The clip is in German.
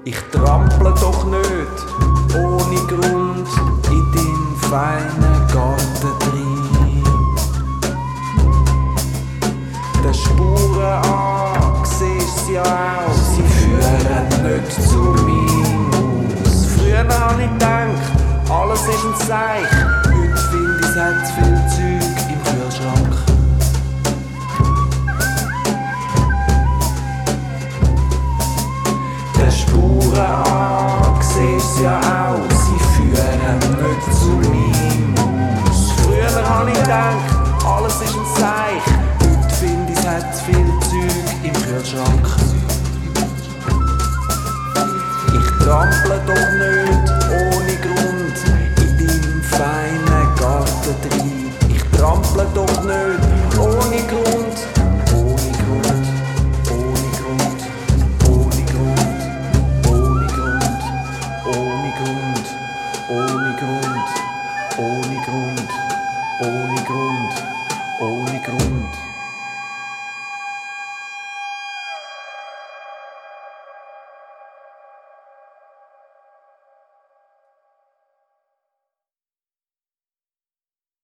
Ich trample doch nicht ohne Grund in deinen feinen Garten drin. Den Spuren an, siehst ja auch, sie führen nicht zu meinem Haus. Früher hab ich gedacht, alles ist ein Zeichen. Heute find ich, es hat zu viel Zeug im Kühlschrank. Den Spuren an, siehst ja auch, sie führen nicht zu meinem Haus. Früher hab ich gedacht, alles ist ein Zeichen. Heute find ich, es hat zu viel Zeug im Kühlschrank. Ich trample doch nicht ohne Grund in deinem feinen Garten drin. Ich trample doch nicht ohne Grund, ohne Grund, ohne Grund, ohne Grund, ohne Grund, ohne Grund, ohne Grund, ohne Grund, ohne Grund, ohne Grund.